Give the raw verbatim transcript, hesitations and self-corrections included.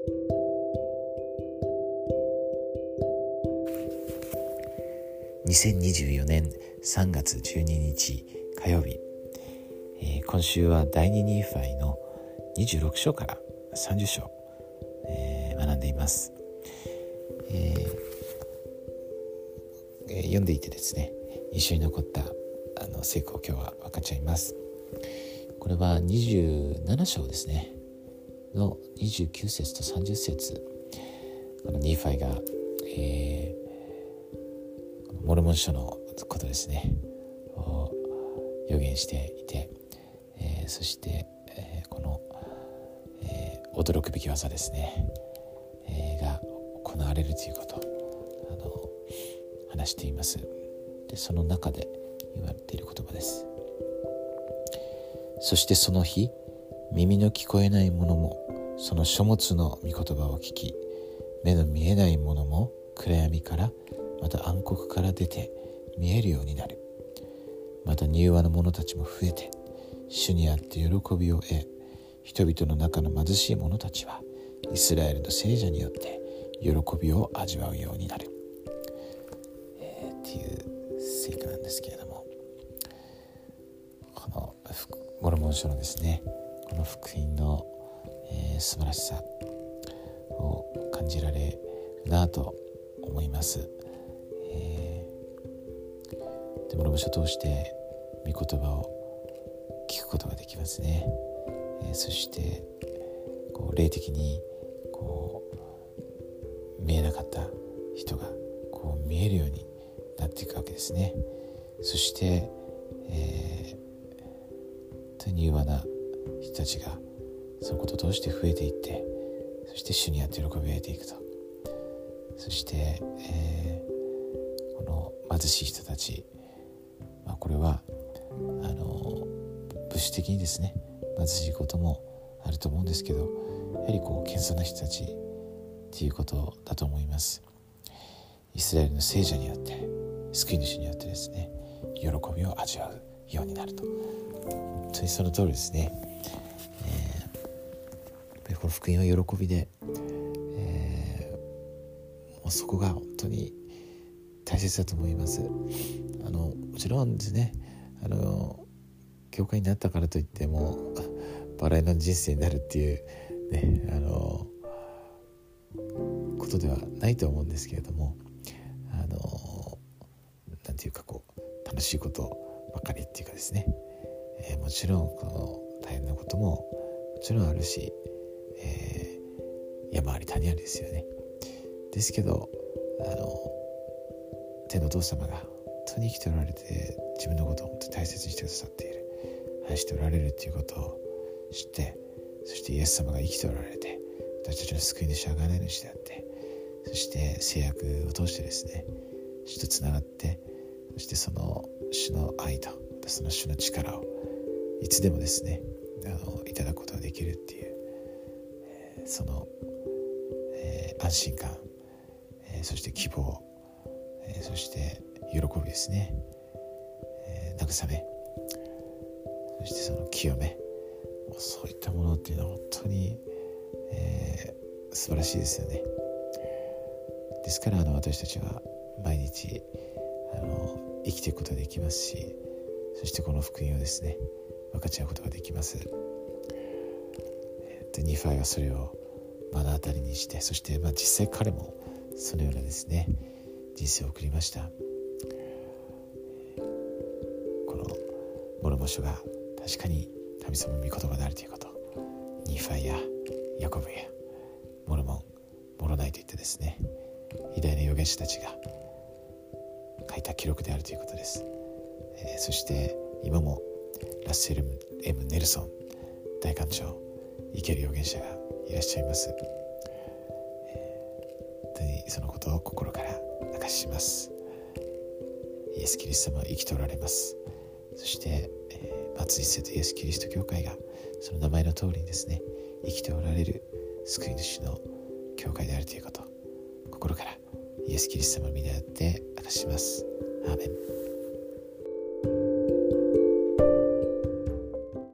にせんにじゅうよねんさんがつじゅうににち火曜日、えー、今週は第二ニーファイのにじゅうろくしょうからさんじゅっしょう、えー、学んでいます、えーえー、読んでいてですね、印象に残ったあの聖句を今日は分かっちゃいます。これはにじゅうななしょうですねのにじゅうきゅうせつとさんじゅっせつ、このニーファイが、えーモルモン書のことですねを予言していて、えー、そして、えー、この、えー、驚くべき技ですね、えー、が行われるということをあの話しています。でその中で言われている言葉です。そしてその日、耳の聞こえない者もその書物の御言葉を聞き、目の見えない者も暗闇からまた暗黒から出て見えるようになる。また柔和の者たちも増えて、主にあって喜びを得、人々の中の貧しい者たちはイスラエルの聖者によって喜びを味わうようになる、えー、っていう聖句なんですけれども、このモルモン書のですね、この福音の、えー、素晴らしさを感じられるなと思います。えー、でモルモン書を通して御言葉を聞くことができますね。えー、そしてこう霊的にこう見えなかった人がこう見えるようになっていくわけですね。そして、えー、柔和な人たちがそのことを通して増えていって、そして主にあって喜びを得ていくと。そして、えー、この貧しい人たち、まあ、これはあの物質的にですね貧しいこともあると思うんですけど、やはりこう謙遜な人たちっていうことだと思います。イスラエルの聖者によって、救い主によってですね、喜びを味わうようになると。本当にその通りですね。えー、やっぱりこの福音は喜びで、えー、もうそこが本当に大切だと思います。あのもちろんですね、あの教会になったからといってもバラ色の人生になるっていうね、あのことではないと思うんですけれども、あのなんていうかこう楽しいことばかりっていうかですね、えー、もちろんこの大変なことももちろんあるし、えー、山あり谷ありですよね。ですけどあの天のお父様が本当に生きておられて、自分のことを本当に大切にしてくださっている、愛しておられるということを知って、そしてイエス様が生きておられて、私たちの救い主、贖い主であって、そして制約を通してですね、主とつながって、そしてその主の愛とその主の力をいつでもですね、あのいただくことができるっていう、えー、その、えー、安心感、えー、そして希望、えー、そして喜びですね、えー、慰め、そしてその清め、もうそういったものっていうのは本当に、えー、素晴らしいですよね。ですからあの私たちは毎日あの生きていくことができますし、そしてこの福音をですね分かち合うことができます。えー、でニーファイはそれを目の当たりにして、そして、まあ、実際彼もそのようなですね人生を送りました。このモルモン書が確かに神様の御言葉であるということ、ニーファイやヤコブやモルモン、モロナイといったですね偉大な預言者たちが書いた記録であるということです。えー、そして今もラッセル M ネルソン大官長、生ける預言者がいらっしゃいます。えー、本当にそのことを心から明かします。イエス・キリスト様は生きておられます。そして、えー、松井瀬戸イエス・キリスト教会がその名前の通りにですね生きておられる救い主の教会であるということ、心からイエス・キリスト様の御名によって明かします。アーメン。